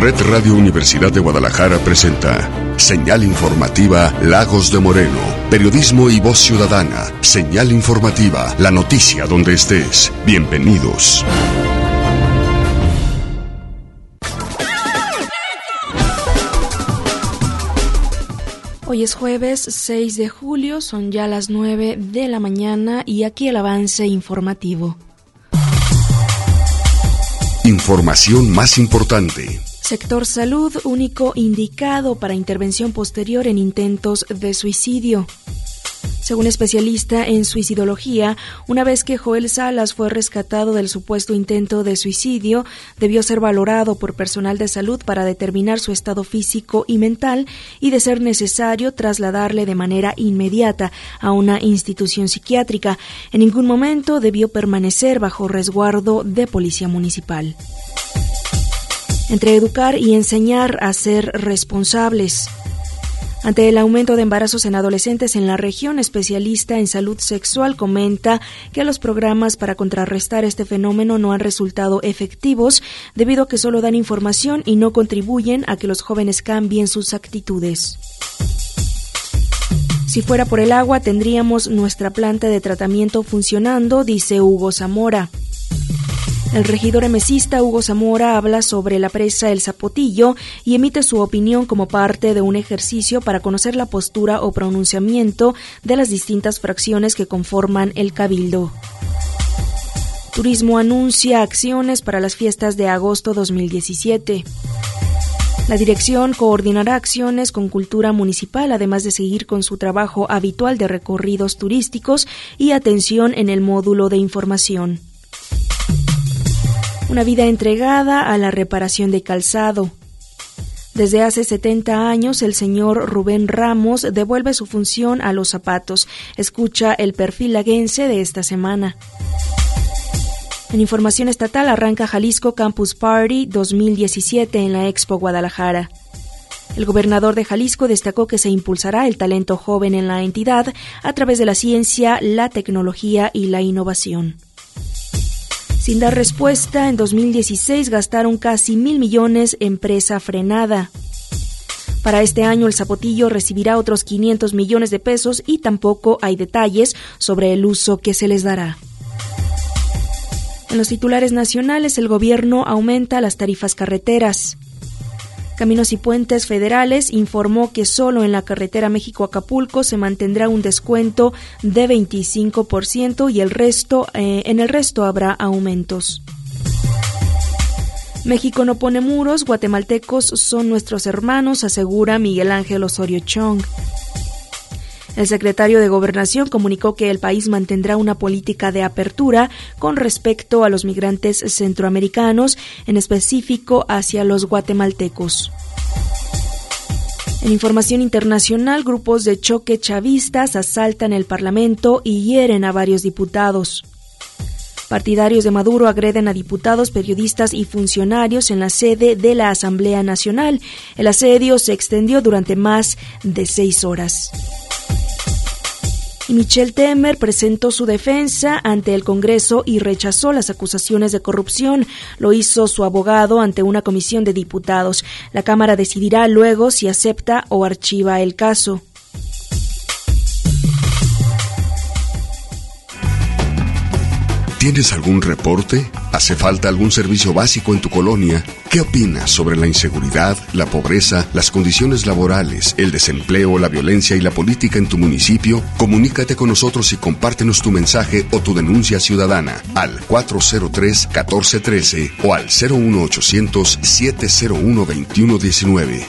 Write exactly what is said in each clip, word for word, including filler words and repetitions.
Red Radio Universidad de Guadalajara presenta Señal Informativa Lagos de Moreno. Periodismo y voz ciudadana. Señal Informativa, la noticia donde estés. Bienvenidos. Hoy es jueves seis de julio, son ya las nueve de la mañana y aquí el avance informativo. Información más importante. Sector salud, único indicado para intervención posterior en intentos de suicidio. Según especialista en suicidología, una vez que Joel Salas fue rescatado del supuesto intento de suicidio, debió ser valorado por personal de salud para determinar su estado físico y mental y, de ser necesario, trasladarle de manera inmediata a una institución psiquiátrica. En ningún momento debió permanecer bajo resguardo de policía municipal. Entre educar y enseñar a ser responsables. Ante el aumento de embarazos en adolescentes en la región, especialista en salud sexual comenta que los programas para contrarrestar este fenómeno no han resultado efectivos debido a que solo dan información y no contribuyen a que los jóvenes cambien sus actitudes. Si fuera por el agua, tendríamos nuestra planta de tratamiento funcionando, dice Hugo Zamora. El regidor emesista Hugo Zamora habla sobre la presa El Zapotillo y emite su opinión como parte de un ejercicio para conocer la postura o pronunciamiento de las distintas fracciones que conforman el Cabildo. Turismo anuncia acciones para las fiestas de agosto dos mil diecisiete. La dirección coordinará acciones con Cultura Municipal, además de seguir con su trabajo habitual de recorridos turísticos y atención en el módulo de información. Una vida entregada a la reparación de calzado. Desde hace setenta años, el señor Rubén Ramos devuelve su función a los zapatos. Escucha el perfil laguense de esta semana. En información estatal, arranca Jalisco Campus Party dos mil diecisiete en la Expo Guadalajara. El gobernador de Jalisco destacó que se impulsará el talento joven en la entidad a través de la ciencia, la tecnología y la innovación. Sin dar respuesta, en dos mil dieciséis gastaron casi mil millones en presa frenada. Para este año, el Zapotillo recibirá otros quinientos millones de pesos y tampoco hay detalles sobre el uso que se les dará. En los titulares nacionales, el gobierno aumenta las tarifas carreteras. Caminos y Puentes Federales informó que solo en la carretera México-Acapulco se mantendrá un descuento de veinticinco por ciento y el resto, eh, en el resto habrá aumentos. México no pone muros, guatemaltecos son nuestros hermanos, asegura Miguel Ángel Osorio Chong. El secretario de Gobernación comunicó que el país mantendrá una política de apertura con respecto a los migrantes centroamericanos, en específico hacia los guatemaltecos. En información internacional, grupos de choque chavistas asaltan el Parlamento y hieren a varios diputados. Partidarios de Maduro agreden a diputados, periodistas y funcionarios en la sede de la Asamblea Nacional. El asedio se extendió durante más de seis horas. Y Michelle Temer presentó su defensa ante el Congreso y rechazó las acusaciones de corrupción. Lo hizo su abogado ante una comisión de diputados. La Cámara decidirá luego si acepta o archiva el caso. ¿Tienes algún reporte? ¿Hace falta algún servicio básico en tu colonia? ¿Qué opinas sobre la inseguridad, la pobreza, las condiciones laborales, el desempleo, la violencia y la política en tu municipio? Comunícate con nosotros y compártenos tu mensaje o tu denuncia ciudadana al cuatro cero tres, uno cuatro uno tres o al cero uno ochocientos, siete cero uno, veintiuno diecinueve.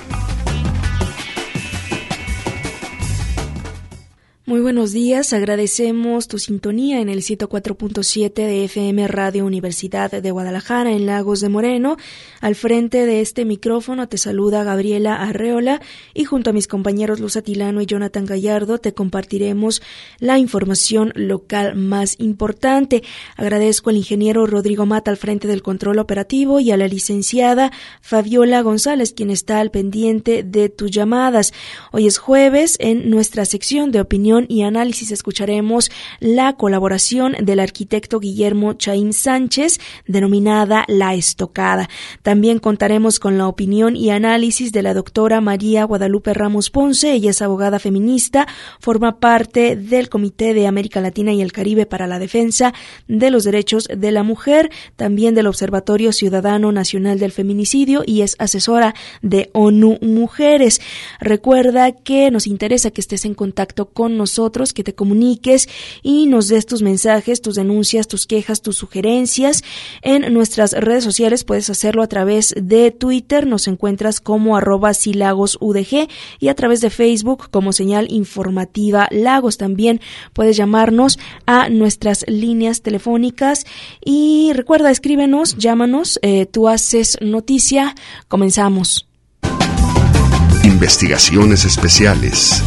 Muy buenos días, agradecemos tu sintonía en el ciento cuatro punto siete de F M Radio Universidad de Guadalajara en Lagos de Moreno. Al frente de este micrófono te saluda Gabriela Arreola y junto a mis compañeros Luz Atilano y Jonathan Gallardo te compartiremos la información local más importante. Agradezco al ingeniero Rodrigo Mata al frente del control operativo y a la licenciada Fabiola González, quien está al pendiente de tus llamadas. Hoy es jueves en nuestra sección de opinión y análisis escucharemos la colaboración del arquitecto Guillermo Chaim Sánchez, denominada La Estocada. También contaremos con la opinión y análisis de la doctora María Guadalupe Ramos Ponce. Ella es abogada feminista, forma parte del Comité de América Latina y el Caribe para la Defensa de los Derechos de la Mujer, también del Observatorio Ciudadano Nacional del Feminicidio, y es asesora de ONU Mujeres. Recuerda que nos interesa que estés en contacto con nosotros, que te comuniques y nos des tus mensajes, tus denuncias, tus quejas, tus sugerencias. En nuestras redes sociales puedes hacerlo a través de Twitter, nos encuentras como arroba silagosudg, y a través de Facebook como Señal Informativa Lagos. También puedes llamarnos a nuestras líneas telefónicas y recuerda, escríbenos, llámanos, eh, tú haces noticia. Comenzamos. Investigaciones especiales.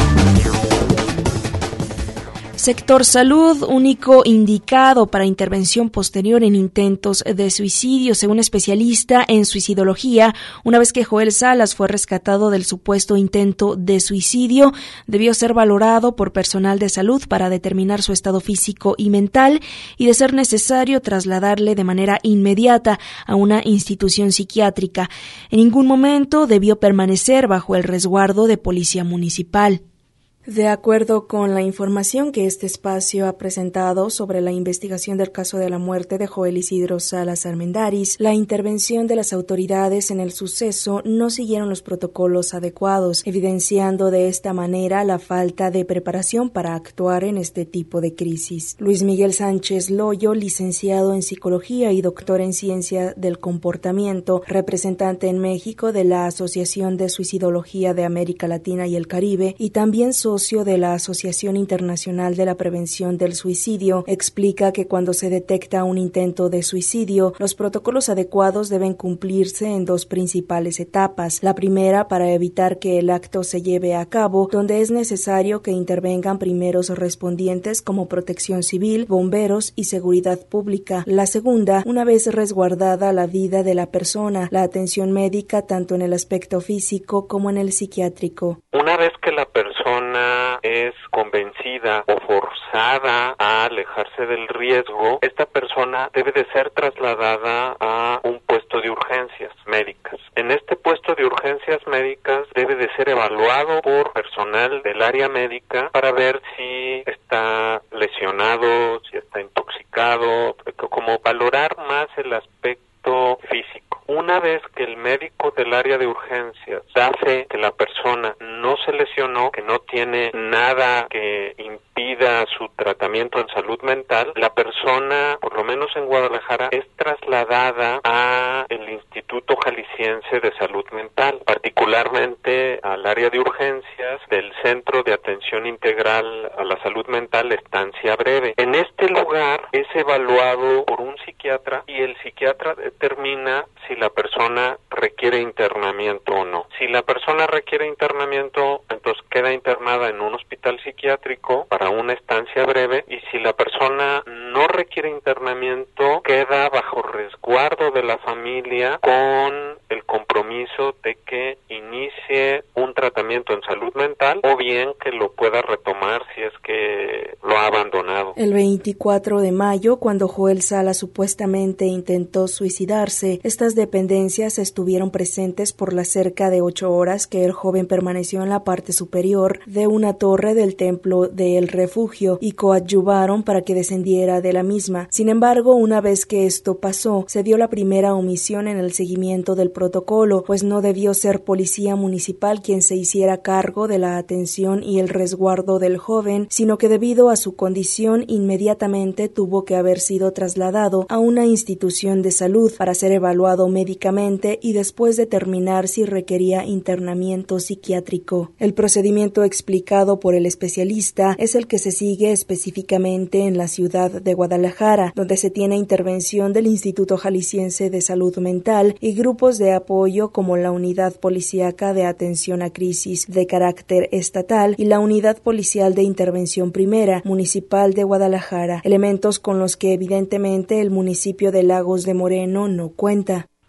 Sector salud, único indicado para intervención posterior en intentos de suicidio. Según especialista en suicidología, una vez que Joel Salas fue rescatado del supuesto intento de suicidio, debió ser valorado por personal de salud para determinar su estado físico y mental y, de ser necesario, trasladarle de manera inmediata a una institución psiquiátrica. En ningún momento debió permanecer bajo el resguardo de policía municipal. De acuerdo con la información que este espacio ha presentado sobre la investigación del caso de la muerte de Joel Isidro Salas Armendáriz, la intervención de las autoridades en el suceso no siguieron los protocolos adecuados, evidenciando de esta manera la falta de preparación para actuar en este tipo de crisis. Luis Miguel Sánchez Loyo, licenciado en Psicología y doctor en Ciencia del Comportamiento, representante en México de la Asociación de Suicidología de América Latina y el Caribe y también socio de la Asociación Internacional de la Prevención del Suicidio, explica que cuando se detecta un intento de suicidio, los protocolos adecuados deben cumplirse en dos principales etapas. La primera, para evitar que el acto se lleve a cabo, donde es necesario que intervengan primeros respondientes como Protección Civil, bomberos y seguridad pública. La segunda, una vez resguardada la vida de la persona, la atención médica tanto en el aspecto físico como en el psiquiátrico. Una vez que la persona es convencida o forzada a alejarse del riesgo, esta persona debe de ser trasladada a un puesto de urgencias médicas. En este puesto de urgencias médicas debe de ser evaluado por personal del área médica para ver si está lesionado, si está intoxicado, como valorar más el aspecto físico. Una vez que el médico del área de urgencias da fe que la persona no se lesionó, que no tiene nada que impida su tratamiento en salud mental, la persona, por lo menos en Guadalajara, es trasladada a el Instituto Jalisciense de Salud Mental, particularmente al área de urgencias del Centro de Atención Integral a la Salud Mental Estancia Breve. En este lugar es evaluado por un psiquiatra y el psiquiatra determina si la persona requiere internamiento o no. Si la persona requiere internamiento, entonces queda internada en un hospital psiquiátrico para una estancia breve, y si la persona no requiere internamiento, queda bajo resguardo de la familia con el compromiso de que inicie un tratamiento en salud mental o bien que lo pueda retomar si es que lo ha abandonado. El veinticuatro de mayo, cuando Joel Salas supuestamente intentó suicidarse, estas dependencias estuvieron presentes por las cerca de ocho horas que el joven permaneció en la parte superior de una torre del Templo del Refugio y coadyuvaron para que descendiera de la misma. Sin embargo, una vez que esto pasó, se dio la primera omisión en el seguimiento del protocolo, pues no debió ser policía municipal quien se hiciera cargo de la atención y el resguardo del joven, sino que debido a su condición inmediatamente tuvo que haber sido trasladado a una institución de salud para ser evaluado médicamente y después determinar si requería internamiento psiquiátrico. El procedimiento explicado por el especialista es el que se sigue específicamente en la ciudad de Guadalajara, donde se tiene intervención del Instituto Jalisciense de Salud Mental y grupos de apoyo como la Unidad Policíaca de Atención a Crisis de carácter estatal y la Unidad Policial de Intervención Primera Municipal de Guadalajara, elementos con los que evidentemente el municipio de Lagos de Moreno no cuenta.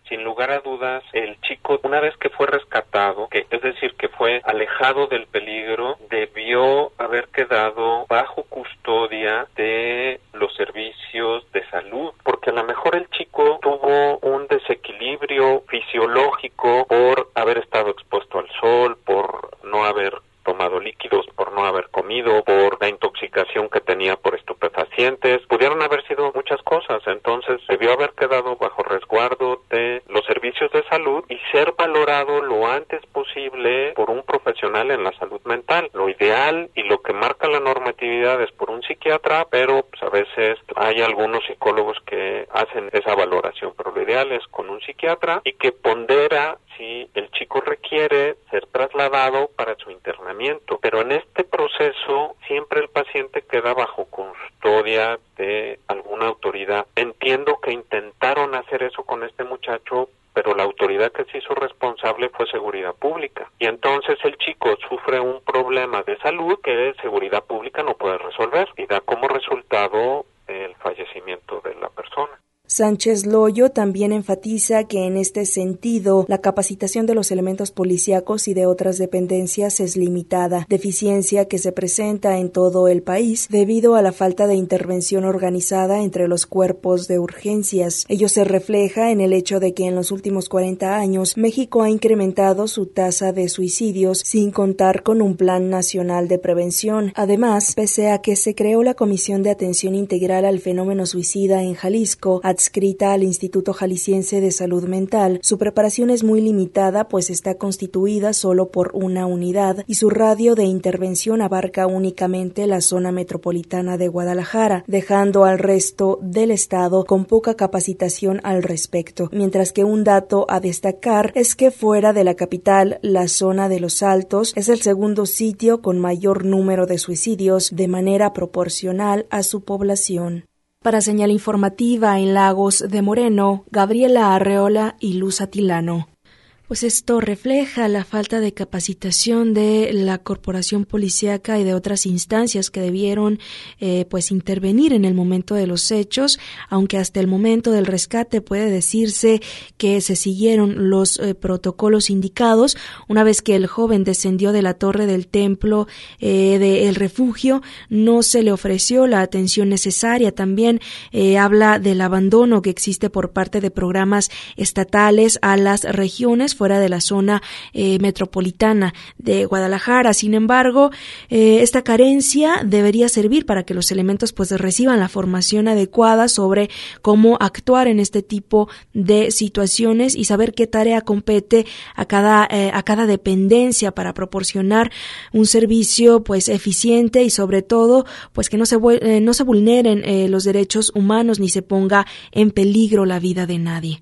sin lugar a dudas, el chico, una vez que fue rescatado, que es decir, que fue alejado del peligro, debió haber quedado bajo custodia de los servicios de salud, porque a lo mejor el chico tuvo un desequilibrio fisiológico por haber estado expuesto al sol, por no haber tomado líquidos, por no haber comido, por la intoxicación que tenía por estupefacientes. Pudieron haber sido muchas cosas, entonces debió haber quedado bajo resguardo de los servicios de salud y ser valorado lo antes posible por un profesional en la salud mental. Lo ideal y lo que marca la normatividad es por un psiquiatra, pero pues, a veces hay algunos psicólogos que hacen esa valoración, pero lo ideal es con un psiquiatra y que pondera si el chico requiere ser trasladado para su internamiento. Pero en este proceso siempre el paciente queda bajo custodia de alguna autoridad. Entiendo que intentaron hacer eso con este muchacho, pero la autoridad que se hizo responsable fue Seguridad Pública. Y entonces el chico sufre un problema de salud que Seguridad Pública no puede resolver y da como resultado el fallecimiento de la persona. Sánchez Loyo también enfatiza que en este sentido la capacitación de los elementos policíacos y de otras dependencias es limitada, deficiencia que se presenta en todo el país debido a la falta de intervención organizada entre los cuerpos de urgencias. Ello se refleja en el hecho de que en los últimos cuarenta años México ha incrementado su tasa de suicidios sin contar con un plan nacional de prevención. Además, pese a que se creó la Comisión de Atención Integral al Fenómeno Suicida en Jalisco, adscrita al Instituto Jalisciense de Salud Mental, su preparación es muy limitada, pues está constituida solo por una unidad y su radio de intervención abarca únicamente la zona metropolitana de Guadalajara, dejando al resto del estado con poca capacitación al respecto. Mientras que un dato a destacar es que fuera de la capital, la zona de Los Altos es el segundo sitio con mayor número de suicidios de manera proporcional a su población. Para Señal Informativa en Lagos de Moreno, Gabriela Arreola y Luz Atilano. Pues esto refleja la falta de capacitación de la corporación policíaca y de otras instancias que debieron eh, pues intervenir en el momento de los hechos, aunque hasta el momento del rescate puede decirse que se siguieron los eh, protocolos indicados. Una vez que el joven descendió de la torre del templo eh, del refugio, no se le ofreció la atención necesaria. También eh, habla del abandono que existe por parte de programas estatales a las regiones fuera de la zona eh, metropolitana de Guadalajara. Sin embargo, eh, esta carencia debería servir para que los elementos pues reciban la formación adecuada sobre cómo actuar en este tipo de situaciones y saber qué tarea compete a cada eh, a cada dependencia para proporcionar un servicio pues eficiente y sobre todo pues que no se eh, no se vulneren eh, los derechos humanos ni se ponga en peligro la vida de nadie.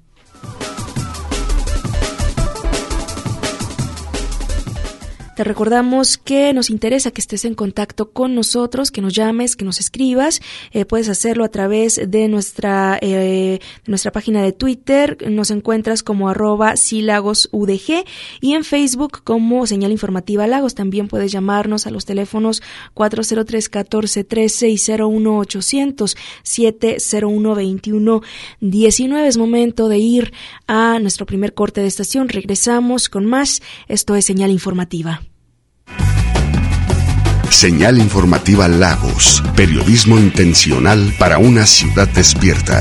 Te recordamos que nos interesa que estés en contacto con nosotros, que nos llames, que nos escribas. Eh, puedes hacerlo a través de nuestra eh, de nuestra página de Twitter. Nos encuentras como arroba silagosudg y en Facebook como Señal Informativa Lagos. También puedes llamarnos a los teléfonos cuatro cero tres, uno cuatro trece y cero uno ochocientos, siete cero uno, veintiuno diecinueve. Es momento de ir a nuestro primer corte de estación. Regresamos con más. Esto es Señal Informativa. Señal Informativa Lagos, periodismo intencional para una ciudad despierta.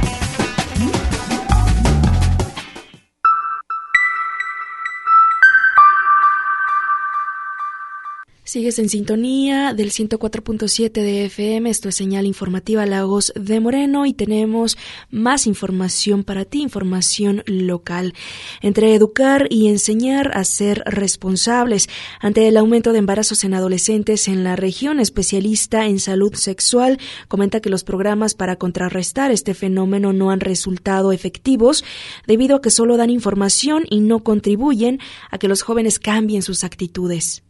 Sigues en sintonía del ciento cuatro punto siete de F M, esto es Señal Informativa Lagos de Moreno y tenemos más información para ti, información local. Entre educar y enseñar a ser responsables ante el aumento de embarazos en adolescentes en la región, especialista en salud sexual comenta que los programas para contrarrestar este fenómeno no han resultado efectivos debido a que solo dan información y no contribuyen a que los jóvenes cambien sus actitudes.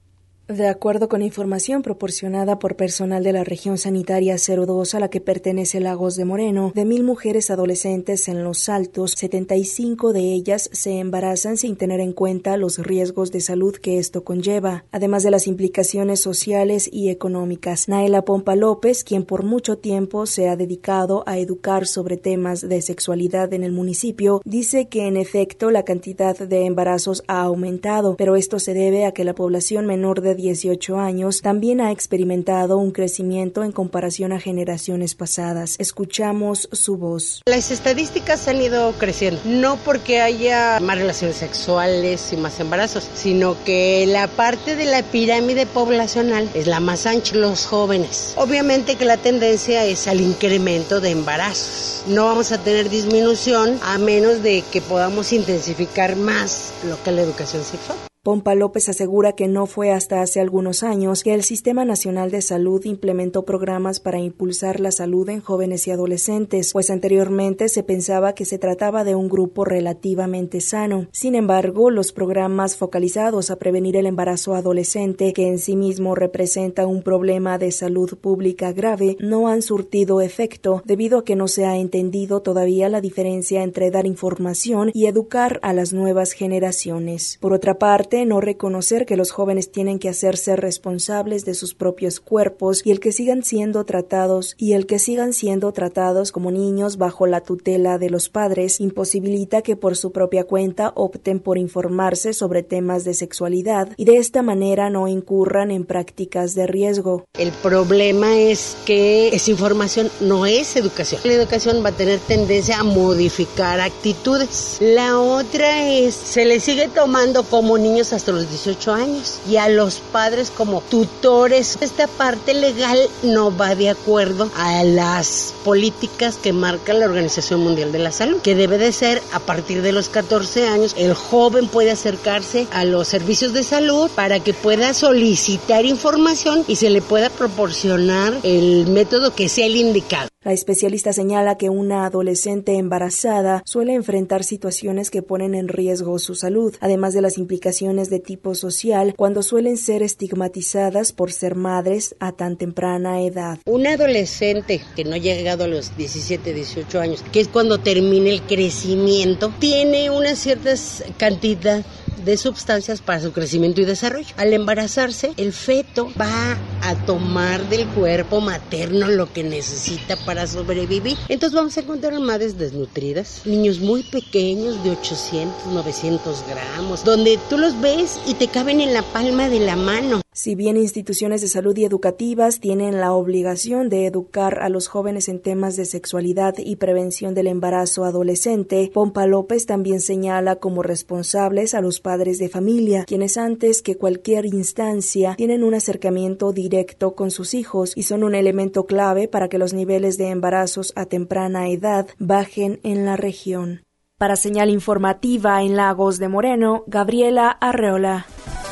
De acuerdo con información proporcionada por personal de la región sanitaria cero dos a la que pertenece Lagos de Moreno, de mil mujeres adolescentes en Los Altos, setenta y cinco de ellas se embarazan sin tener en cuenta los riesgos de salud que esto conlleva, además de las implicaciones sociales y económicas. Naela Pompa López, quien por mucho tiempo se ha dedicado a educar sobre temas de sexualidad en el municipio, dice que en efecto la cantidad de embarazos ha aumentado, pero esto se debe a que la población menor de dieciocho años también ha experimentado un crecimiento en comparación a generaciones pasadas. Escuchamos su voz. Las estadísticas han ido creciendo, no porque haya más relaciones sexuales y más embarazos, sino que la parte de la pirámide poblacional es la más ancha, los jóvenes. Obviamente que la tendencia es al incremento de embarazos. No vamos a tener disminución a menos de que podamos intensificar más lo que es la educación sexual. Pompa López asegura que no fue hasta hace algunos años que el Sistema Nacional de Salud implementó programas para impulsar la salud en jóvenes y adolescentes, pues anteriormente se pensaba que se trataba de un grupo relativamente sano. Sin embargo, los programas focalizados a prevenir el embarazo adolescente, que en sí mismo representa un problema de salud pública grave, no han surtido efecto debido a que no se ha entendido todavía la diferencia entre dar información y educar a las nuevas generaciones. Por otra parte, no reconocer que los jóvenes tienen que hacerse responsables de sus propios cuerpos y el que sigan siendo tratados y el que sigan siendo tratados como niños bajo la tutela de los padres imposibilita que por su propia cuenta opten por informarse sobre temas de sexualidad y de esta manera no incurran en prácticas de riesgo. El problema es que esa información no es educación. La educación va a tener tendencia a modificar actitudes. La otra es, se le sigue tomando como niños hasta los dieciocho años y a los padres como tutores. Esta parte legal no va de acuerdo a las políticas que marca la Organización Mundial de la Salud, que debe de ser a partir de los catorce años. El joven puede acercarse a los servicios de salud para que pueda solicitar información y se le pueda proporcionar el método que sea el indicado. La especialista señala que una adolescente embarazada suele enfrentar situaciones que ponen en riesgo su salud, además de las implicaciones de tipo social cuando suelen ser estigmatizadas por ser madres a tan temprana edad. Un adolescente que no ha llegado a los diecisiete, dieciocho años, que es cuando termina el crecimiento, tiene una cierta cantidad de sustancias para su crecimiento y desarrollo. Al embarazarse, el feto va a tomar del cuerpo materno lo que necesita para sobrevivir. Entonces vamos a encontrar madres desnutridas, niños muy pequeños de ochocientos, novecientos gramos, donde tú los ves y te caben en la palma de la mano. Si bien instituciones de salud y educativas tienen la obligación de educar a los jóvenes en temas de sexualidad y prevención del embarazo adolescente, Pompa López también señala como responsables a los padres de familia, quienes antes que cualquier instancia tienen un acercamiento directo con sus hijos y son un elemento clave para que los niveles de embarazos a temprana edad bajen en la región. Para Señal Informativa en Lagos de Moreno, Gabriela Arreola.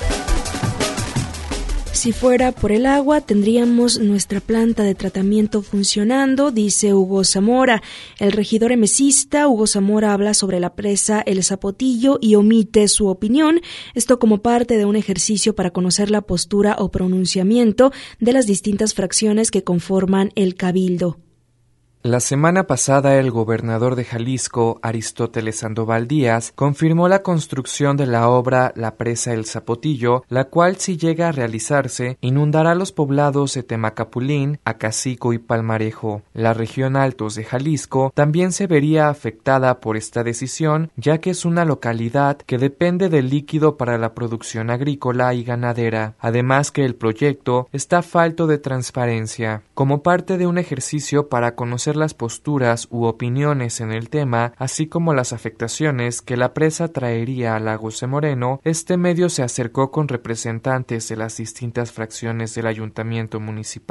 Si fuera por el agua, tendríamos nuestra planta de tratamiento funcionando, dice Hugo Zamora. El regidor emesista Hugo Zamora habla sobre la presa El Zapotillo y omite su opinión, esto como parte de un ejercicio para conocer la postura o pronunciamiento de las distintas fracciones que conforman el Cabildo. La semana pasada el gobernador de Jalisco, Aristóteles Sandoval Díaz, confirmó la construcción de la obra La Presa El Zapotillo, la cual, si llega a realizarse, inundará los poblados de Temacapulín, Acacico y Palmarejo. La región Altos de Jalisco también se vería afectada por esta decisión, ya que es una localidad que depende del líquido para la producción agrícola y ganadera, además que el proyecto está falto de transparencia. Como parte de un ejercicio para conocer las posturas u opiniones en el tema, así como las afectaciones que la presa traería a Lagos de Moreno, este medio se acercó con representantes de las distintas fracciones del ayuntamiento municipal.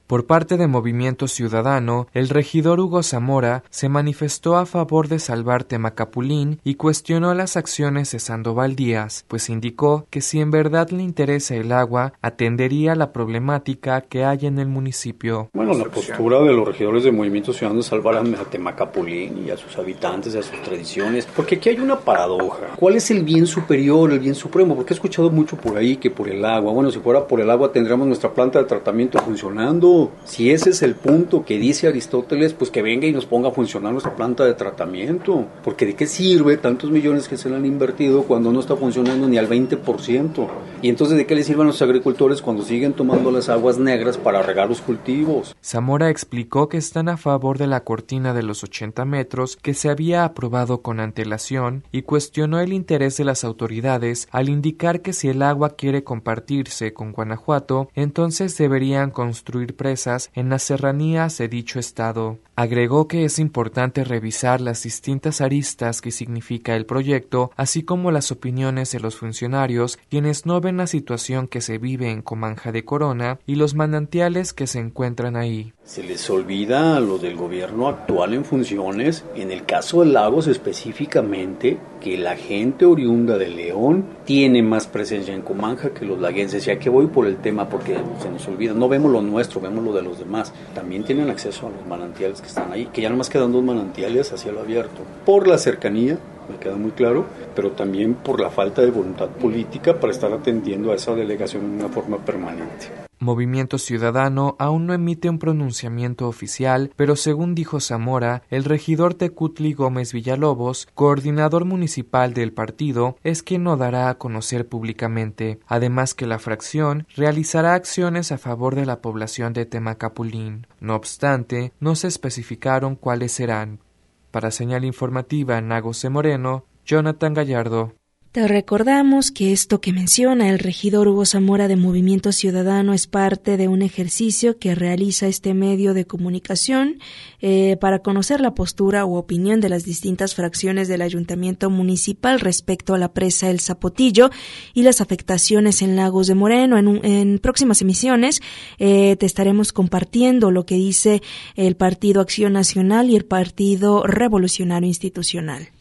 Por parte de Movimiento Ciudadano, el regidor Hugo Zamora se manifestó a favor de salvar Temacapulín y cuestionó las acciones de Sandoval Díaz, pues indicó que si en verdad le interesa el agua, atendería la problemática que hay en el municipio. Bueno, la postura de los regidores de Movimiento Ciudadano es salvar a Temacapulín y a sus habitantes, a sus tradiciones, porque aquí hay una paradoja. ¿Cuál es el bien superior, el bien supremo? Porque he escuchado mucho por ahí que por el agua. Bueno, si fuera por el agua tendríamos nuestra planta de tratamiento funcionando. Si ese es el punto que dice Aristóteles, pues que venga y nos ponga a funcionar nuestra planta de tratamiento. Porque ¿de qué sirve tantos millones que se le han invertido cuando no está funcionando ni al veinte por ciento? Y entonces ¿de qué le sirven a los agricultores cuando siguen tomando las aguas negras para regar los cultivos? Zamora explicó que están a favor de la cortina de los ochenta metros que se había aprobado con antelación y cuestionó el interés de las autoridades al indicar que si el agua quiere compartirse con Guanajuato, entonces deberían construir presas en las serranías de dicho estado. Agregó que es importante revisar las distintas aristas que significa el proyecto, así como las opiniones de los funcionarios, quienes no ven la situación que se vive en Comanja de Corona y los manantiales que se encuentran ahí. Se les olvida a los del gobierno actual en funciones, en el caso de Lagos específicamente, que la gente oriunda de León tiene más presencia en Comanja que los laguenses. Y aquí voy por el tema porque se nos olvida, no vemos lo nuestro, vemos lo de los demás. También tienen acceso a los manantiales que están ahí, que ya nomás quedan dos manantiales a cielo abierto. Por la cercanía, me queda muy claro, pero también por la falta de voluntad política para estar atendiendo a esa delegación de una forma permanente. Movimiento Ciudadano aún no emite un pronunciamiento oficial, pero según dijo Zamora, el regidor Tecutli Gómez Villalobos, coordinador municipal del partido, es quien lo dará a conocer públicamente, además que la fracción realizará acciones a favor de la población de Temacapulín. No obstante, no se especificaron cuáles serán. Para Señal Informativa Nagos de Moreno, Jonathan Gallardo. Te recordamos que esto que menciona el regidor Hugo Zamora de Movimiento Ciudadano es parte de un ejercicio que realiza este medio de comunicación eh, para conocer la postura u opinión de las distintas fracciones del Ayuntamiento Municipal respecto a la presa El Zapotillo y las afectaciones en Lagos de Moreno. En, un, en próximas emisiones eh, te estaremos compartiendo lo que dice el Partido Acción Nacional y el Partido Revolucionario Institucional.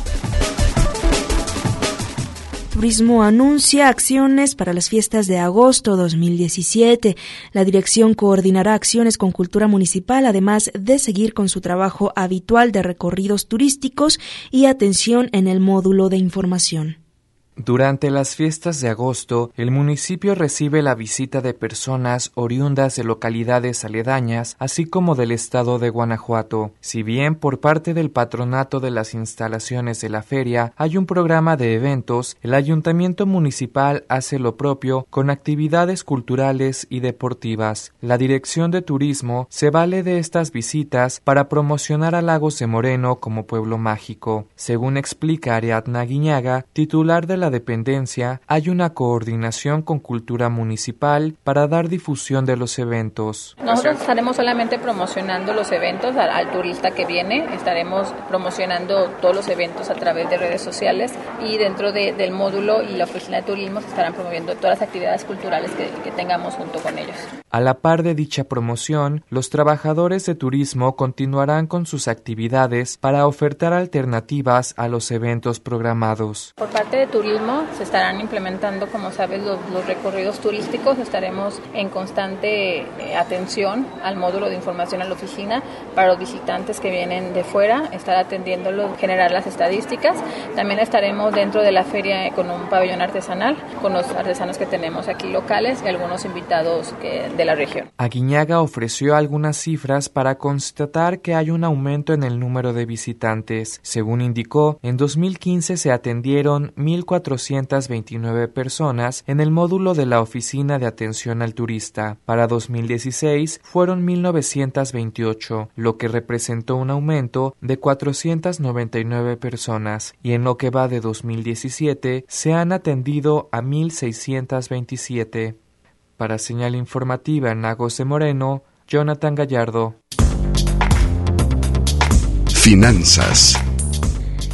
Turismo anuncia acciones para las fiestas de agosto dos mil diecisiete. La dirección coordinará acciones con Cultura Municipal, además de seguir con su trabajo habitual de recorridos turísticos y atención en el módulo de información. Durante las fiestas de agosto, el municipio recibe la visita de personas oriundas de localidades aledañas, así como del estado de Guanajuato. Si bien por parte del patronato de las instalaciones de la feria hay un programa de eventos, el ayuntamiento municipal hace lo propio con actividades culturales y deportivas. La Dirección de Turismo se vale de estas visitas para promocionar a Lagos de Moreno como pueblo mágico. Según explica Ariadna Guiñaga, titular de la dependencia, hay una coordinación con Cultura Municipal para dar difusión de los eventos. Nosotros estaremos solamente promocionando los eventos al, al turista que viene, estaremos promocionando todos los eventos a través de redes sociales y dentro de, del módulo y la oficina de turismo se estarán promoviendo todas las actividades culturales que, que tengamos junto con ellos. A la par de dicha promoción, los trabajadores de turismo continuarán con sus actividades para ofertar alternativas a los eventos programados. Por parte de turismo se estarán implementando, como sabes, los, los recorridos turísticos. Estaremos en constante eh, atención al módulo de información a la oficina para los visitantes que vienen de fuera, estar atendiéndolos, generar las estadísticas. También estaremos dentro de la feria con un pabellón artesanal, con los artesanos que tenemos aquí locales y algunos invitados que, de la región. Aguiñaga ofreció algunas cifras para constatar que hay un aumento en el número de visitantes. Según indicó, en dos mil quince se atendieron mil cuatrocientas veintinueve personas en el módulo de la Oficina de Atención al Turista. Para dos mil dieciséis fueron mil novecientas veintiocho, lo que representó un aumento de cuatrocientas noventa y nueve personas, y en lo que va de dos mil diecisiete se han atendido a mil seiscientas veintisiete. Para Señal Informativa en Lagos de Moreno, Jonathan Gallardo. Finanzas.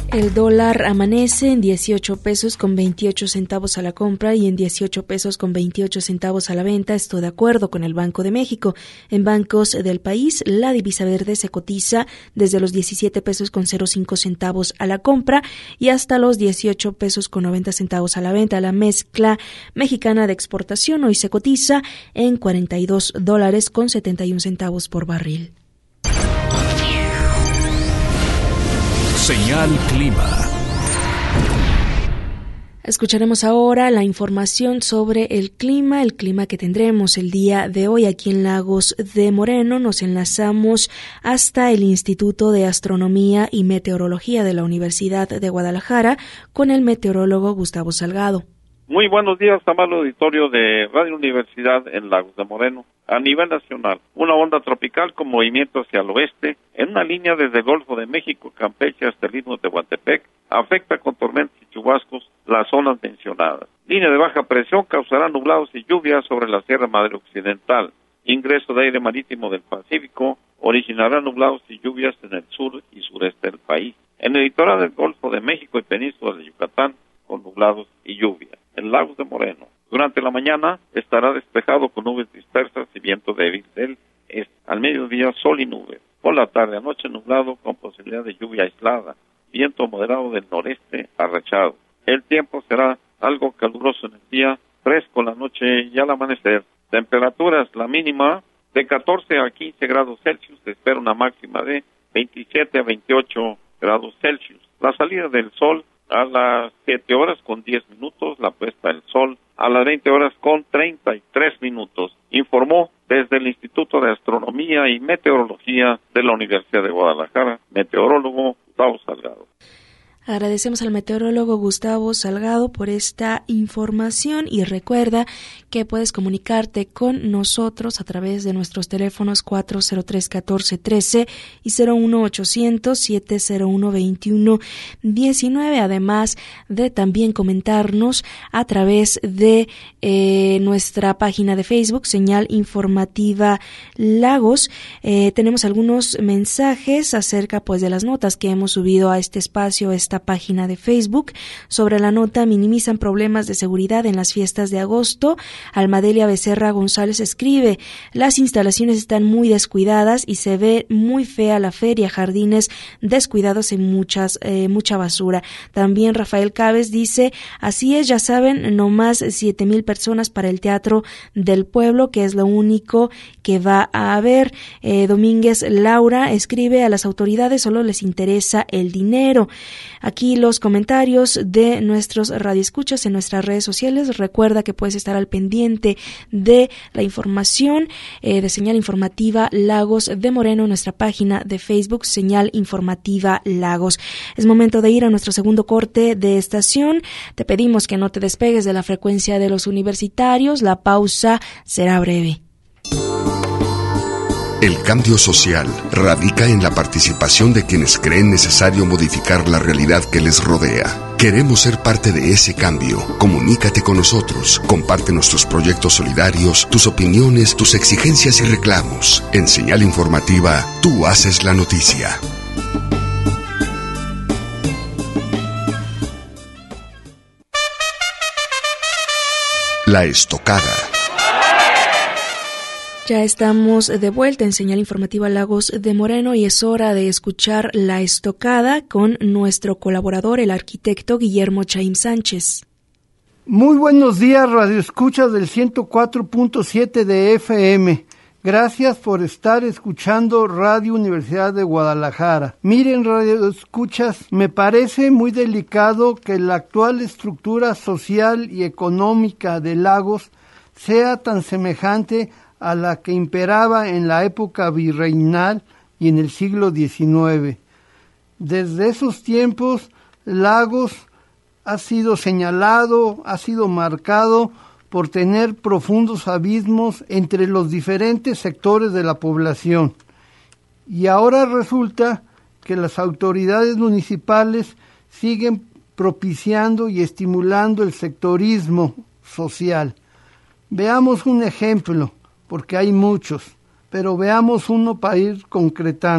El dólar amanece en dieciocho pesos con veintiocho centavos a la compra y en dieciocho pesos con veintiocho centavos a la venta. Esto de acuerdo con el Banco de México. En bancos del país, la divisa verde se cotiza desde los diecisiete pesos con cero cinco centavos a la compra y hasta los dieciocho pesos con noventa centavos a la venta. La mezcla mexicana de exportación hoy se cotiza en cuarenta y dos dólares con setenta y un centavos por barril. Señal Clima. Escucharemos ahora la información sobre el clima, el clima que tendremos el día de hoy aquí en Lagos de Moreno. Nos enlazamos hasta el Instituto de Astronomía y Meteorología de la Universidad de Guadalajara con el meteorólogo Gustavo Salgado. Muy buenos días, amable auditorio de Radio Universidad en Lagos de Moreno. A nivel nacional, una onda tropical con movimiento hacia el oeste, en una línea desde el Golfo de México, Campeche hasta el Istmo de Tehuantepec, afecta con tormentas y chubascos las zonas mencionadas. Línea de baja presión causará nublados y lluvias sobre la Sierra Madre Occidental. Ingreso de aire marítimo del Pacífico originará nublados y lluvias en el sur y sureste del país. En el litoral del Golfo de México y península de Yucatán, con nublados y lluvia. En Lagos de Moreno, durante la mañana estará despejado con nubes dispersas y viento débil del este. Al mediodía, sol y nubes. Por la tarde, anoche nublado con posibilidad de lluvia aislada. Viento moderado del noreste arrechado. El tiempo será algo caluroso en el día, fresco en la noche y al amanecer. Temperaturas, la mínima de catorce a quince grados Celsius. Se espera una máxima de veintisiete a veintiocho grados Celsius. La salida del sol a las siete horas con diez minutos, la puesta del sol a las veinte horas con treinta y tres minutos, informó desde el Instituto de Astronomía y Meteorología de la Universidad de Guadalajara, meteorólogo Gustavo Salgado. Agradecemos al meteorólogo Gustavo Salgado por esta información y recuerda que puedes comunicarte con nosotros a través de nuestros teléfonos cuatro cero tres, catorce trece y cero uno ochocientos, siete cero uno, veintiuno diecinueve, además de también comentarnos a través de eh, nuestra página de Facebook, Señal Informativa Lagos. Eh, tenemos algunos mensajes acerca pues de las notas que hemos subido a este espacio, esta página de Facebook. Sobre la nota, minimizan problemas de seguridad en las fiestas de agosto. Almadelia Becerra González escribe: las instalaciones están muy descuidadas y se ve muy fea la feria, jardines descuidados y muchas, eh, mucha basura. También Rafael Cávez dice: así es, ya saben, no más siete mil personas para el Teatro del Pueblo, que es lo único que va a haber. Eh, Domínguez Laura escribe: a las autoridades solo les interesa el dinero. Aquí los comentarios de nuestros radioescuchas en nuestras redes sociales. Recuerda que puedes estar al pendiente de la información eh, de Señal Informativa Lagos de Moreno en nuestra página de Facebook, Señal Informativa Lagos. Es momento de ir a nuestro segundo corte de estación. Te pedimos que no te despegues de la frecuencia de los universitarios. La pausa será breve. El cambio social radica en la participación de quienes creen necesario modificar la realidad que les rodea. Queremos ser parte de ese cambio. Comunícate con nosotros. Comparte nuestros proyectos solidarios, tus opiniones, tus exigencias y reclamos. En Señal Informativa, tú haces la noticia. La Estocada. Ya estamos de vuelta en Señal Informativa Lagos de Moreno y es hora de escuchar La Estocada con nuestro colaborador, el arquitecto Guillermo Chaim Sánchez. Muy buenos días, radioescuchas del ciento cuatro punto siete de F M. Gracias por estar escuchando Radio Universidad de Guadalajara. Miren, radioescuchas, me parece muy delicado que la actual estructura social y económica de Lagos sea tan semejante a la que imperaba en la época virreinal y en el siglo diecinueve. Desde esos tiempos, Lagos ha sido señalado, ha sido marcado por tener profundos abismos entre los diferentes sectores de la población. Y ahora resulta que las autoridades municipales siguen propiciando y estimulando el sectorismo social. Veamos un ejemplo, porque hay muchos, pero veamos uno para ir concretando.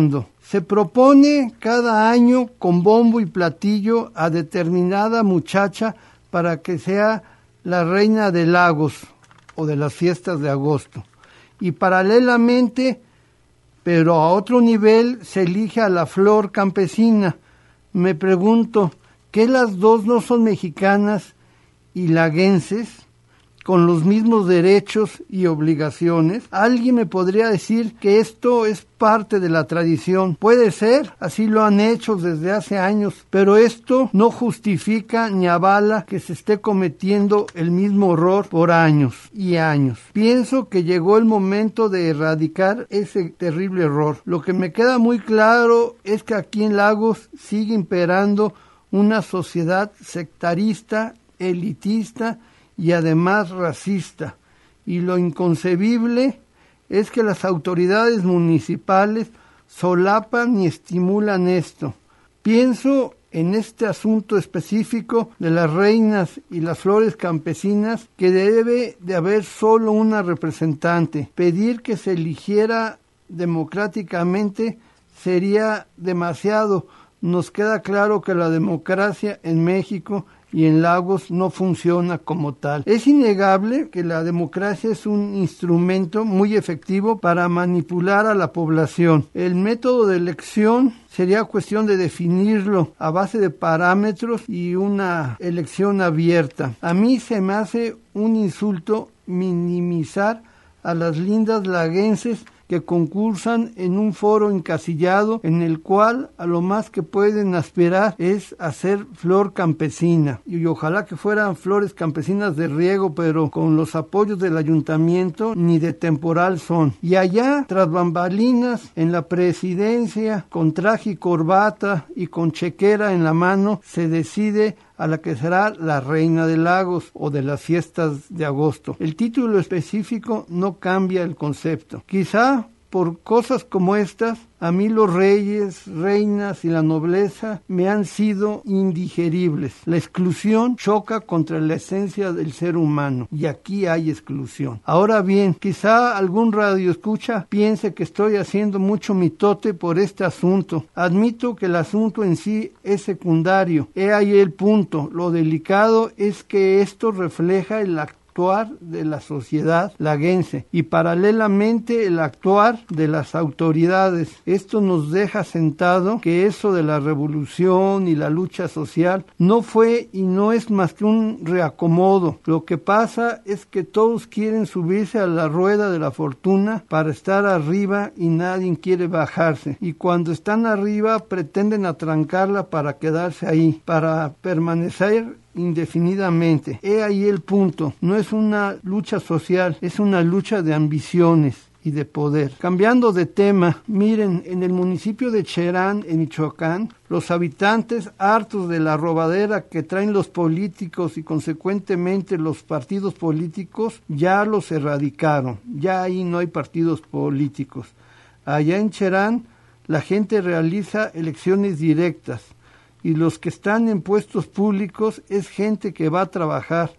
Se propone cada año con bombo y platillo a determinada muchacha para que sea la reina de Lagos o de las fiestas de agosto. Y paralelamente, pero a otro nivel, se elige a la flor campesina. Me pregunto, ¿qué las dos no son mexicanas y laguenses, con los mismos derechos y obligaciones? Alguien me podría decir que esto es parte de la tradición. Puede ser, así lo han hecho desde hace años, pero esto no justifica ni avala que se esté cometiendo el mismo error por años y años. Pienso que llegó el momento de erradicar ese terrible error. Lo que me queda muy claro es que aquí en Lagos sigue imperando una sociedad sectarista, elitista y además racista. Y lo inconcebible es que las autoridades municipales solapan y estimulan esto. Pienso en este asunto específico de las reinas y las flores campesinas, que debe de haber solo una representante. Pedir que se eligiera democráticamente sería demasiado. Nos queda claro que la democracia en México y en Lagos no funciona como tal. Es innegable que la democracia es un instrumento muy efectivo para manipular a la población. El método de elección sería cuestión de definirlo a base de parámetros y una elección abierta. A mí se me hace un insulto minimizar a las lindas laguenses que concursan en un foro encasillado en el cual a lo más que pueden aspirar es hacer flor campesina. Y ojalá que fueran flores campesinas de riego, pero con los apoyos del ayuntamiento ni de temporal son. Y allá, tras bambalinas, en la presidencia, con traje y corbata y con chequera en la mano, se decide a la que será la reina de Lagos o de las fiestas de agosto. El título específico no cambia el concepto. Quizá por cosas como estas, a mí los reyes, reinas y la nobleza me han sido indigeribles. La exclusión choca contra la esencia del ser humano y aquí hay exclusión. Ahora bien, quizá algún radioescucha piense que estoy haciendo mucho mitote por este asunto. Admito que el asunto en sí es secundario. He ahí el punto. Lo delicado es que esto refleja el actual de la sociedad laguense y paralelamente el actuar de las autoridades. Esto nos deja sentado que eso de la revolución y la lucha social no fue y no es más que un reacomodo. Lo que pasa es que todos quieren subirse a la rueda de la fortuna para estar arriba y nadie quiere bajarse. Y cuando están arriba pretenden atrancarla para quedarse ahí, para permanecer indefinidamente. He ahí el punto. No es una lucha social, es una lucha de ambiciones y de poder. Cambiando de tema, miren, en el municipio de Cherán, en Michoacán, los habitantes, hartos de la robadera que traen los políticos y consecuentemente los partidos políticos, ya los erradicaron. Ya ahí no hay partidos políticos. Allá en Cherán, la gente realiza elecciones directas. Y los que están en puestos públicos es gente que va a trabajar,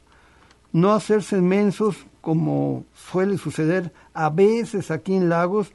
no hacerse mensos como suele suceder a veces aquí en Lagos,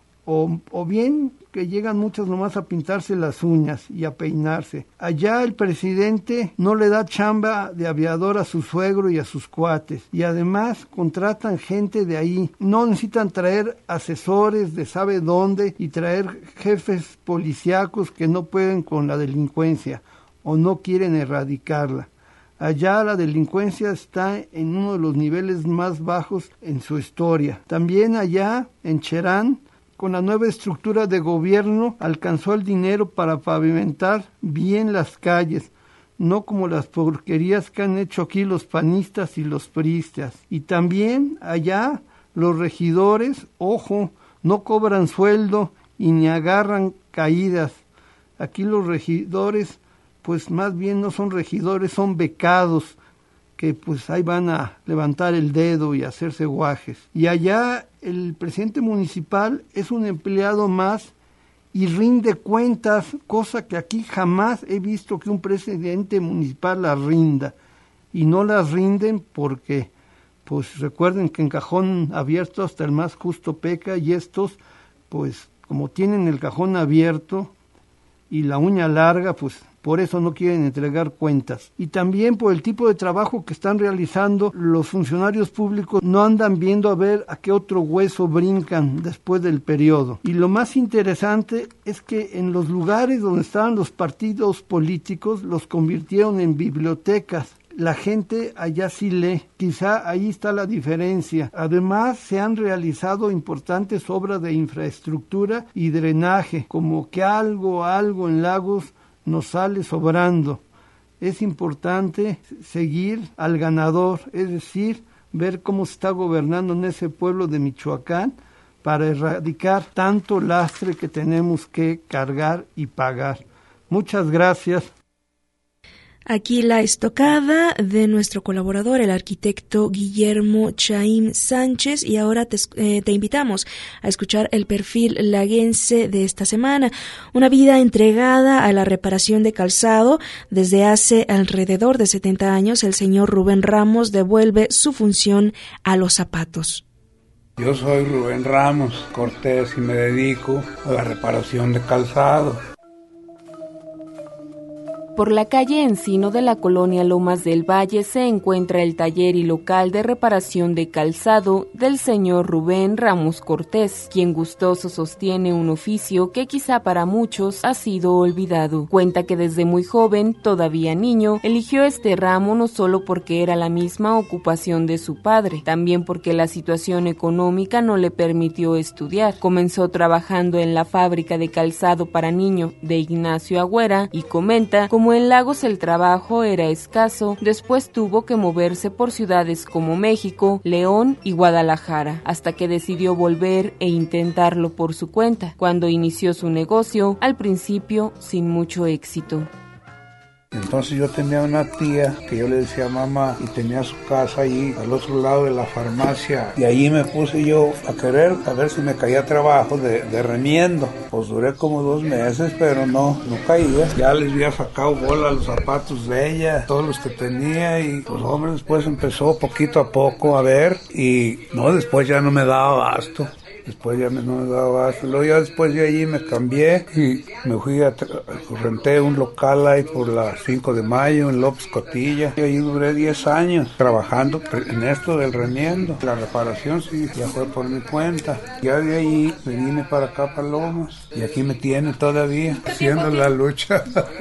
o, o bien que llegan muchos nomás a pintarse las uñas y a peinarse. Allá el presidente no le da chamba de aviador a su suegro y a sus cuates, y además contratan gente de ahí. No necesitan traer asesores de sabe dónde y traer jefes policíacos que no pueden con la delincuencia o no quieren erradicarla. Allá la delincuencia está en uno de los niveles más bajos en su historia. También allá en Cherán, con la nueva estructura de gobierno, alcanzó el dinero para pavimentar bien las calles, no como las porquerías que han hecho aquí los panistas y los priistas. Y también allá los regidores, ojo, no cobran sueldo y ni agarran caídas. Aquí los regidores, pues más bien no son regidores, son becados, que pues ahí van a levantar el dedo y hacerse guajes. Y allá el presidente municipal es un empleado más y rinde cuentas, cosa que aquí jamás he visto que un presidente municipal las rinda. Y no las rinden porque, pues recuerden que en cajón abierto hasta el más justo peca, y estos, pues como tienen el cajón abierto y la uña larga, pues por eso no quieren entregar cuentas. Y también por el tipo de trabajo que están realizando, los funcionarios públicos no andan viendo a ver a qué otro hueso brincan después del periodo. Y lo más interesante es que en los lugares donde estaban los partidos políticos, los convirtieron en bibliotecas. La gente allá sí lee, quizá ahí está la diferencia. Además, se han realizado importantes obras de infraestructura y drenaje, como que algo, algo en Lagos nos sale sobrando. Es importante seguir al ganador, es decir, ver cómo se está gobernando en ese pueblo de Michoacán para erradicar tanto lastre que tenemos que cargar y pagar. Muchas gracias. Aquí la estocada de nuestro colaborador, el arquitecto Guillermo Chaim Sánchez, y ahora te, eh, te invitamos a escuchar el perfil laguense de esta semana. Una vida entregada a la reparación de calzado. Desde hace alrededor de setenta años, el señor Rubén Ramos devuelve su función a los zapatos. Yo soy Rubén Ramos Cortés y me dedico a la reparación de calzado. Por la calle Encino de la colonia Lomas del Valle se encuentra el taller y local de reparación de calzado del señor Rubén Ramos Cortés, quien gustoso sostiene un oficio que quizá para muchos ha sido olvidado. Cuenta que desde muy joven, todavía niño, eligió este ramo no solo porque era la misma ocupación de su padre, también porque la situación económica no le permitió estudiar. Comenzó trabajando en la fábrica de calzado para niño de Ignacio Agüera y comenta cómo Como en Lagos el trabajo era escaso, después tuvo que moverse por ciudades como México, León y Guadalajara, hasta que decidió volver e intentarlo por su cuenta, cuando inició su negocio, al principio sin mucho éxito. Entonces yo tenía una tía que yo le decía mamá y tenía su casa ahí al otro lado de la farmacia y ahí me puse yo a querer a ver si me caía trabajo de, de remiendo. Pues duré como dos meses pero no, no caía. Ya les había sacado bola a los zapatos de ella, todos los que tenía y pues hombre después empezó poquito a poco a ver y no, después ya no me daba abasto. Después ya me, no me daba abasto. Luego ya después de allí me cambié y me fui a, renté un local ahí por la cinco de mayo en López Cotilla. Y ahí duré diez años trabajando en esto del remiendo. La reparación sí, ya fue por mi cuenta. Ya de ahí me vine para acá, para Lomas. Y aquí me tiene todavía, haciendo la lucha.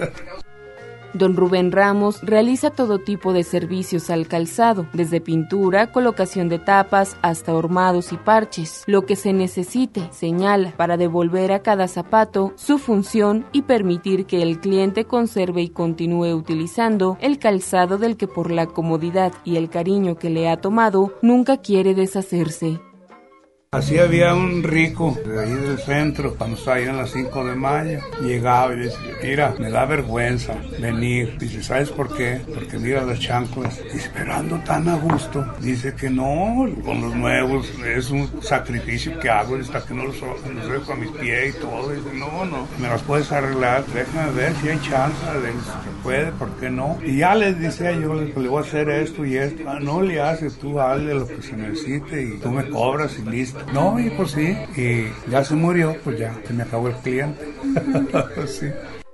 Don Rubén Ramos realiza todo tipo de servicios al calzado, desde pintura, colocación de tapas, hasta hormados y parches, lo que se necesite, señala, para devolver a cada zapato su función y permitir que el cliente conserve y continúe utilizando el calzado del que por la comodidad y el cariño que le ha tomado, nunca quiere deshacerse. Así había un rico de ahí del centro, cuando estaba ahí en las cinco de mayo, llegaba y decía, mira, me da vergüenza venir. Dice, ¿sabes por qué? Porque mira las chanclas, esperando tan a gusto. Dice que no, con los nuevos es un sacrificio que hago, hasta que no los, los dejo a mis pies y todo. Dice, no, no, me las puedes arreglar, déjame ver si hay chance, de, se puede, ¿por qué no? Y ya les decía yo, le, le voy a hacer esto y esto. Ah, no le haces, tú hazle lo que se necesite y tú me cobras y listo. No, y pues sí, y ya se murió, pues ya, se me acabó el cliente. Sí.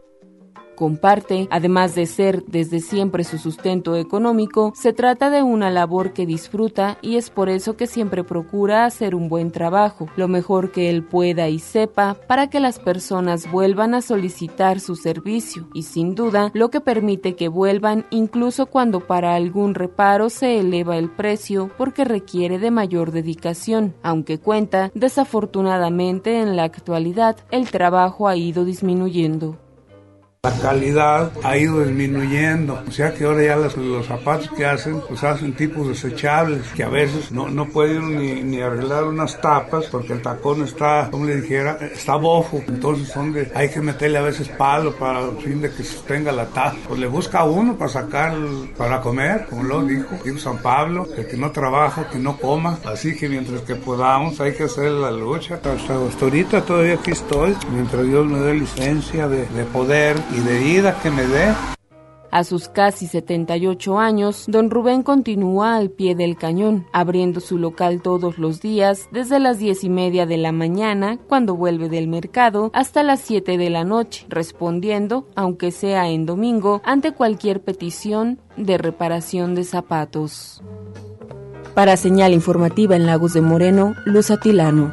Comparte, además de ser desde siempre su sustento económico, se trata de una labor que disfruta y es por eso que siempre procura hacer un buen trabajo, lo mejor que él pueda y sepa, para que las personas vuelvan a solicitar su servicio y sin duda lo que permite que vuelvan incluso cuando para algún reparo se eleva el precio porque requiere de mayor dedicación, aunque cuenta, desafortunadamente en la actualidad el trabajo ha ido disminuyendo. La calidad ha ido disminuyendo, o sea que ahora ya los, los zapatos que hacen, pues hacen tipos desechables, que a veces no, no pueden ni, ni arreglar unas tapas porque el tacón está, como le dijera, está bofo, entonces son de, hay que meterle a veces palo para el fin de que sostenga la tapa. Pues le busca uno para sacar, para comer, como lo dijo tipo San Pablo, el que no trabaja, que no coma, así que mientras que podamos hay que hacer la lucha. Hasta, hasta ahorita todavía aquí estoy, mientras Dios me dé licencia de, de poder y de vida que me dé. A sus casi setenta y ocho años, don Rubén continúa al pie del cañón, abriendo su local todos los días, desde las diez y media de la mañana, cuando vuelve del mercado, hasta las siete de la noche, respondiendo, aunque sea en domingo, ante cualquier petición de reparación de zapatos. Para Señal Informativa en Lagos de Moreno, Luz Atilano.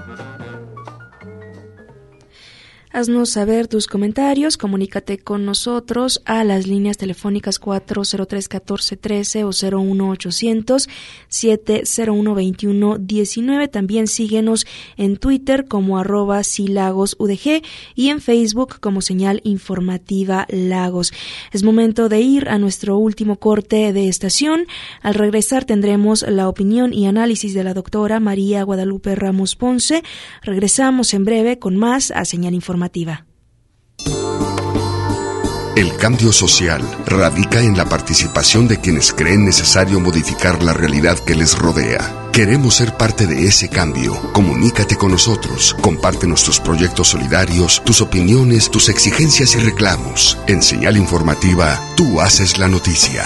Haznos saber tus comentarios, comunícate con nosotros a las líneas telefónicas cuatro cero tres, uno cuatro uno tres o cero uno ochocientos, siete cero uno, veintiuno diecinueve. También síguenos en Twitter como arroba silagosudg y en Facebook como Señal Informativa Lagos. Es momento de ir a nuestro último corte de estación. Al regresar tendremos la opinión y análisis de la doctora María Guadalupe Ramos Ponce. Regresamos en breve con más a Señal Informativa. El cambio social radica en la participación de quienes creen necesario modificar la realidad que les rodea. Queremos ser parte de ese cambio. Comunícate con nosotros. Compártenos tus proyectos solidarios, tus opiniones, tus exigencias y reclamos. En Señal Informativa, tú haces la noticia.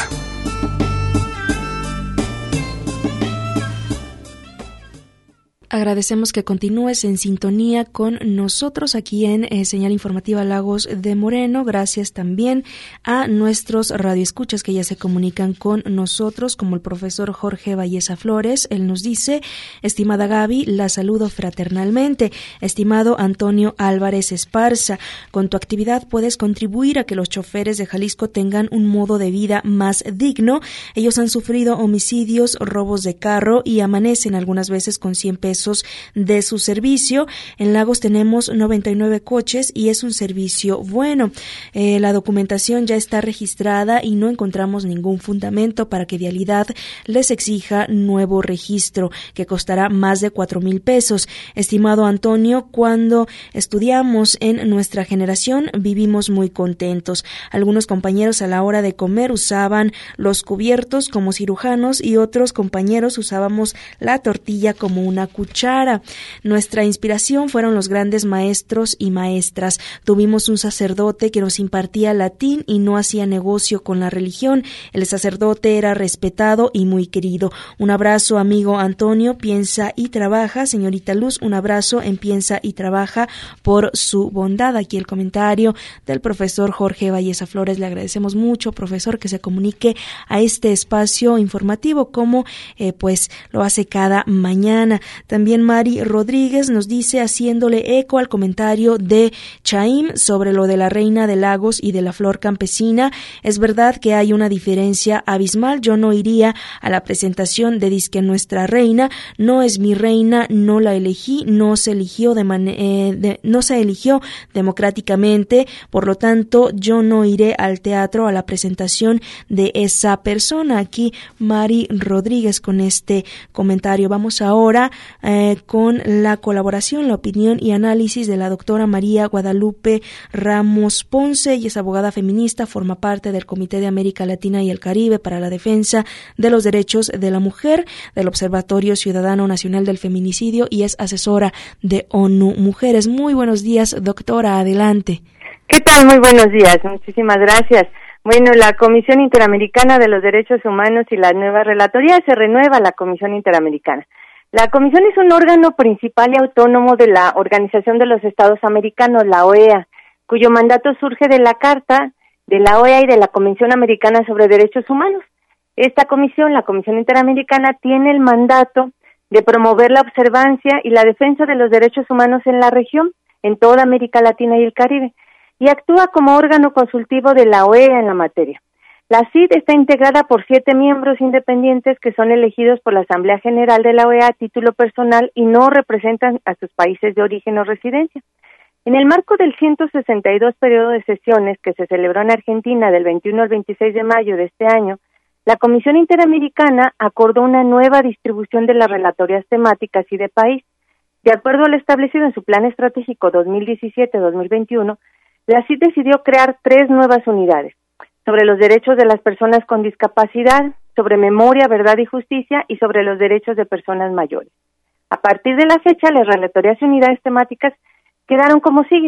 Agradecemos que continúes en sintonía con nosotros aquí en eh, Señal Informativa Lagos de Moreno. Gracias también a nuestros radioescuchas que ya se comunican con nosotros, como el profesor Jorge Valleza Flores. Él nos dice: estimada Gaby, la saludo fraternalmente. Estimado Antonio Álvarez Esparza, con tu actividad puedes contribuir a que los choferes de Jalisco tengan un modo de vida más digno. Ellos han sufrido homicidios, robos de carro y amanecen algunas veces con cien pesos de su servicio. En Lagos tenemos noventa y nueve coches y es un servicio bueno. Eh, la documentación ya está registrada y no encontramos ningún fundamento para que Vialidad les exija nuevo registro, que costará más de cuatro mil pesos. Estimado Antonio, cuando estudiamos en nuestra generación vivimos muy contentos. Algunos compañeros a la hora de comer usaban los cubiertos como cirujanos y otros compañeros usábamos la tortilla como una cuchara. Nuestra inspiración fueron los grandes maestros y maestras. Tuvimos un sacerdote que nos impartía latín y no hacía negocio con la religión. El sacerdote era respetado y muy querido. Un abrazo, amigo Antonio, piensa y trabaja. Señorita Luz, un abrazo en Piensa y Trabaja por su bondad. Aquí el comentario del profesor Jorge Valleza Flores. Le agradecemos mucho, profesor, que se comunique a este espacio informativo como eh, pues lo hace cada mañana. También Mari Rodríguez nos dice, haciéndole eco al comentario de Chaim sobre lo de la reina de Lagos y de la flor campesina, es verdad que hay una diferencia abismal. Yo no iría a la presentación de Disque Nuestra Reina, no es mi reina, no la elegí, no se eligió de, man- eh, de no se eligió democráticamente, por lo tanto yo no iré al teatro a la presentación de esa persona. Aquí Mari Rodríguez con este comentario. Vamos ahora Eh, con la colaboración, la opinión y análisis de la doctora María Guadalupe Ramos Ponce. Ella es abogada feminista, forma parte del Comité de América Latina y el Caribe para la Defensa de los Derechos de la Mujer, del Observatorio Ciudadano Nacional del Feminicidio y es asesora de ONU Mujeres. Muy buenos días, doctora, adelante. ¿Qué tal? Muy buenos días, muchísimas gracias. Bueno, la Comisión Interamericana de los Derechos Humanos y la nueva relatoría se renueva la Comisión Interamericana. La Comisión es un órgano principal y autónomo de la Organización de los Estados Americanos, la O E A, cuyo mandato surge de la Carta de la O E A y de la Convención Americana sobre Derechos Humanos. Esta comisión, la Comisión Interamericana, tiene el mandato de promover la observancia y la defensa de los derechos humanos en la región, en toda América Latina y el Caribe, y actúa como órgano consultivo de la O E A en la materia. La C I D está integrada por siete miembros independientes que son elegidos por la Asamblea General de la O E A a título personal y no representan a sus países de origen o residencia. En el marco del ciento sesenta y dos periodo de sesiones que se celebró en Argentina del veintiuno al veintiséis de mayo de este año, la Comisión Interamericana acordó una nueva distribución de las relatorias temáticas y de país. De acuerdo a lo establecido en su Plan Estratégico dos mil diecisiete a dos mil veintiuno, la C I D decidió crear tres nuevas unidades: sobre los derechos de las personas con discapacidad, sobre memoria, verdad y justicia, y sobre los derechos de personas mayores. A partir de la fecha, las relatorias y unidades temáticas quedaron como sigue.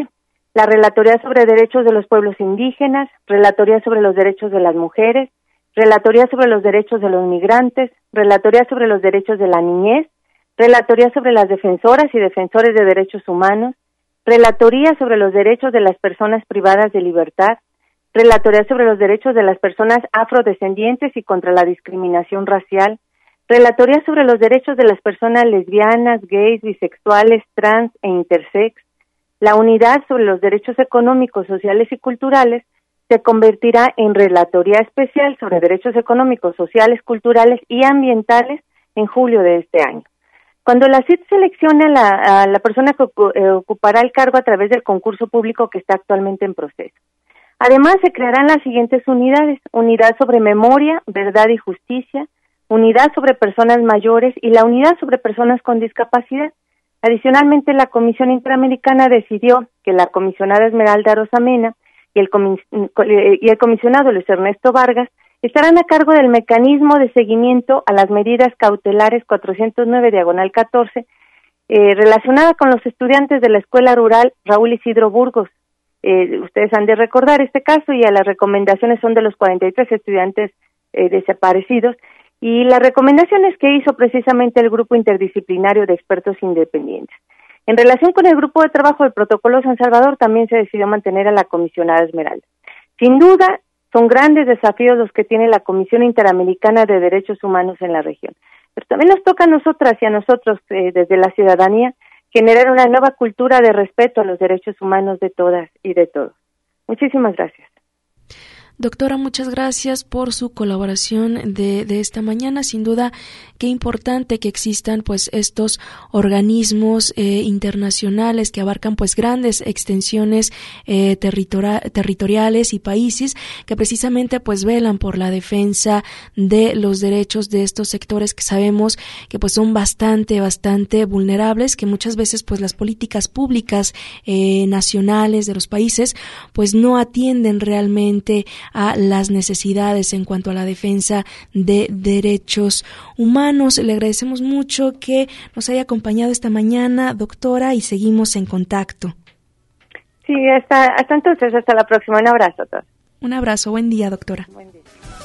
la Relatoría sobre Derechos de los Pueblos Indígenas, Relatoría sobre los Derechos de las Mujeres, Relatoría sobre los Derechos de los Migrantes, Relatoría sobre los Derechos de la Niñez, Relatoría sobre las Defensoras y Defensores de Derechos Humanos, Relatoría sobre los Derechos de las Personas Privadas de Libertad, Relatoría sobre los Derechos de las Personas Afrodescendientes y contra la Discriminación Racial, Relatoría sobre los Derechos de las Personas Lesbianas, Gays, Bisexuales, Trans e Intersex. La Unidad sobre los Derechos Económicos, Sociales y Culturales se convertirá en Relatoría Especial sobre Derechos Económicos, Sociales, Culturales y Ambientales en julio de este año. Cuando la C I D seleccione a la, a la persona que eh, ocupará el cargo a través del concurso público que está actualmente en proceso. Además, se crearán las siguientes unidades: Unidad sobre Memoria, Verdad y Justicia, Unidad sobre Personas Mayores y la Unidad sobre Personas con Discapacidad. Adicionalmente, la Comisión Interamericana decidió que la comisionada Esmeralda Arosamena y el, comis y el comisionado Luis Ernesto Vargas estarán a cargo del mecanismo de seguimiento a las medidas cautelares cuatrocientos nueve diagonal catorce eh, relacionada con los estudiantes de la Escuela Rural Raúl Isidro Burgos. Eh, ustedes han de recordar este caso y a las recomendaciones son de los cuarenta y tres estudiantes eh, desaparecidos y las recomendaciones que hizo precisamente el Grupo Interdisciplinario de Expertos Independientes. En relación con el Grupo de Trabajo del Protocolo San Salvador, también se decidió mantener a la comisionada Esmeralda. Sin duda, son grandes desafíos los que tiene la Comisión Interamericana de Derechos Humanos en la región. Pero también nos toca a nosotras y a nosotros, eh, desde la ciudadanía, generar una nueva cultura de respeto a los derechos humanos de todas y de todos. Muchísimas gracias. Doctora, muchas gracias por su colaboración de, de esta mañana. Sin duda, qué importante que existan pues estos organismos eh, internacionales que abarcan pues grandes extensiones eh, territori- territoriales y países que precisamente pues velan por la defensa de los derechos de estos sectores que sabemos que pues son bastante, bastante vulnerables, que muchas veces pues las políticas públicas eh, nacionales de los países pues no atienden realmente a las necesidades en cuanto a la defensa de derechos humanos. Le agradecemos mucho que nos haya acompañado esta mañana, doctora, y seguimos en contacto. Sí, hasta, hasta entonces, hasta la próxima. Un abrazo a todos. Un abrazo, buen día, doctora. Buen día.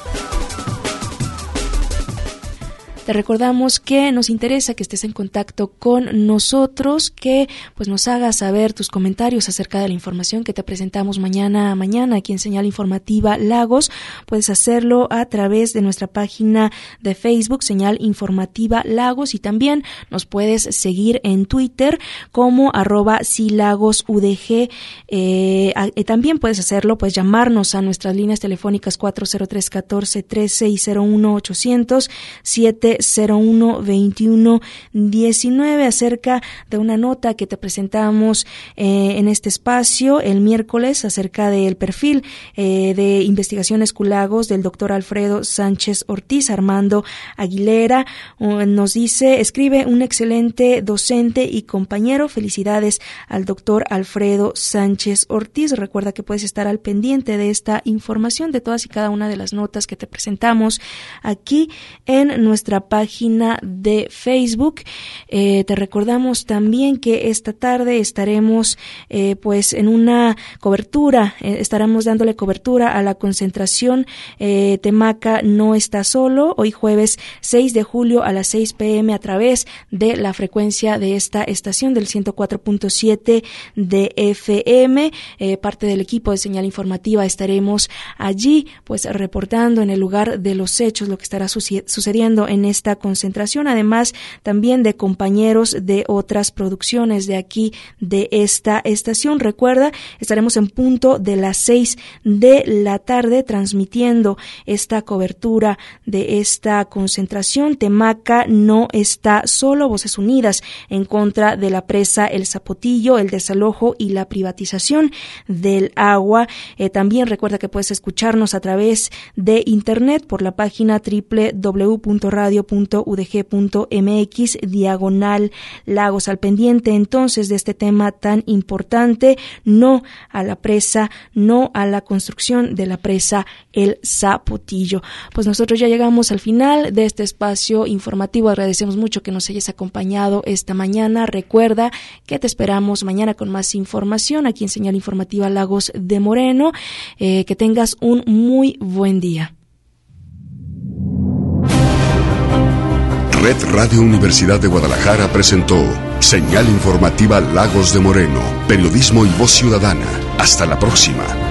Te recordamos que nos interesa que estés en contacto con nosotros, que pues nos hagas saber tus comentarios acerca de la información que te presentamos mañana a mañana aquí en Señal Informativa Lagos. Puedes hacerlo a través de nuestra página de Facebook, Señal Informativa Lagos, y también nos puedes seguir en Twitter como arroba silagosudg. Eh, eh, también puedes hacerlo, pues llamarnos a nuestras líneas telefónicas cuatro cero tres, catorce, trece y cero uno ochocientos, siete cero uno, veintiuno, diecinueve acerca de una nota que te presentamos eh, en este espacio el miércoles acerca del perfil eh, de investigaciones Culagos del doctor Alfredo Sánchez Ortiz. Armando Aguilera uh, nos dice, escribe: un excelente docente y compañero, felicidades al doctor Alfredo Sánchez Ortiz. Recuerda que puedes estar al pendiente de esta información, de todas y cada una de las notas que te presentamos aquí en nuestra página de Facebook. Eh, te recordamos también que esta tarde estaremos eh, pues en una cobertura, eh, estaremos dándole cobertura a la concentración eh, Temaca no está solo, hoy jueves seis de julio a las seis pm a través de la frecuencia de esta estación del ciento cuatro punto siete de F M. Eh, parte del equipo de Señal Informativa estaremos allí pues reportando en el lugar de los hechos lo que estará sucediendo en esta concentración, además también de compañeros de otras producciones de aquí de esta estación. Recuerda, estaremos en punto de las seis de la tarde transmitiendo esta cobertura de esta concentración. Temaca no está solo, voces unidas en contra de la presa El Zapotillo, el desalojo y la privatización del agua. Eh, también recuerda que puedes escucharnos a través de internet por la página doble u doble u doble u punto radio punto u d g punto m x diagonal Lagos. Al pendiente entonces de este tema tan importante, no a la presa, no a la construcción de la presa El Zapotillo. Pues nosotros ya llegamos al final de este espacio informativo. Agradecemos mucho que nos hayas acompañado esta mañana. Recuerda que te esperamos mañana con más información aquí en Señal Informativa Lagos de Moreno. Eh, que tengas un muy buen día. Red Radio Universidad de Guadalajara presentó Señal Informativa Lagos de Moreno, periodismo y voz ciudadana. Hasta la próxima.